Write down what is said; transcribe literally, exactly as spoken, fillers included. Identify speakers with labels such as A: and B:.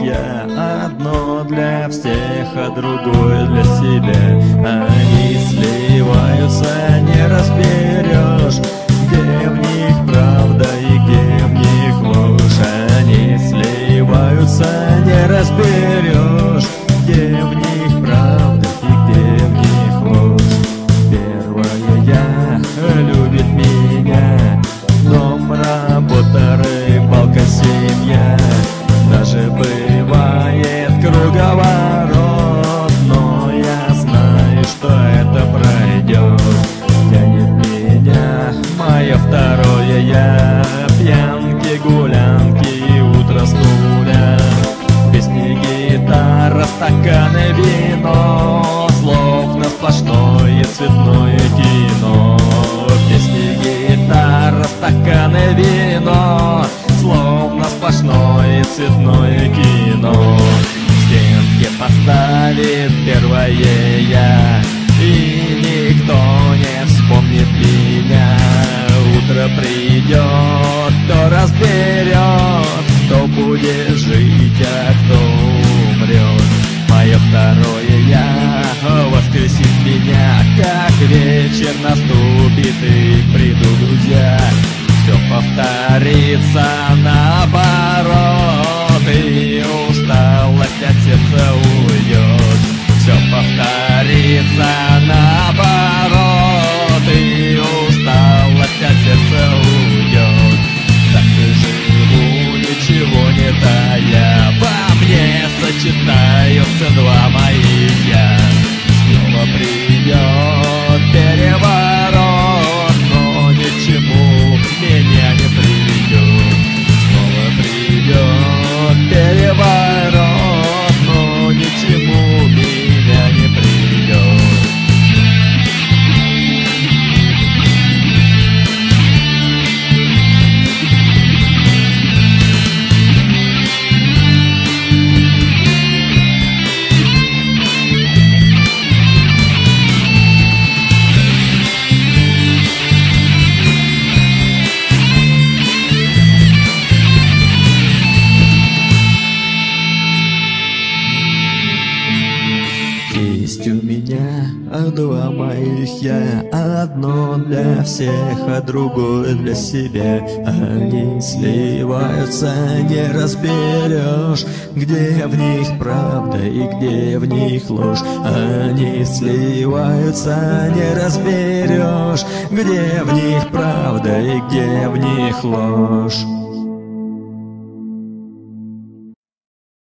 A: я. Одно для всех, а другое для себя. Они сливаются, не разберешь, где в них правда и где в них ложь. Они сливаются, не разберешь, где в них правда и где в них ложь. Первая я любит меня, дом, работа, рыбалка, семья. Даже бывает круговорот, но я знаю, что это пройдет. Тянет меня мое второе я, пьянки, гулянки, утро с нуля. Песни, гитара, стаканы, вино, словно сплошное цветное кино. Песни, гитара, стаканы, вино, словно сплошное цветное кино. Стенки поставит первое я, и никто не вспомнит меня. Утро придет, кто разберет, кто будет жить, а кто умрет. Мое второе я воскресит меня, как вечер наступит и придут друзья. Все повторится наоборот, и усталость от сердца уйдет. Все повторится наоборот, и усталость от сердца уйдет. Так и живу, ничего не тая, во мне сочетаются два моих я. Снова придет переворот, но ничему меня не приведет. Снова придет переворот, но ничему меня не приведет. Есть у меня два моих я, одно для всех, а другое для себя. Они сливаются, не разберешь, где в них правда и где в них ложь. Они сливаются, не разберешь, где в них правда и где в них ложь.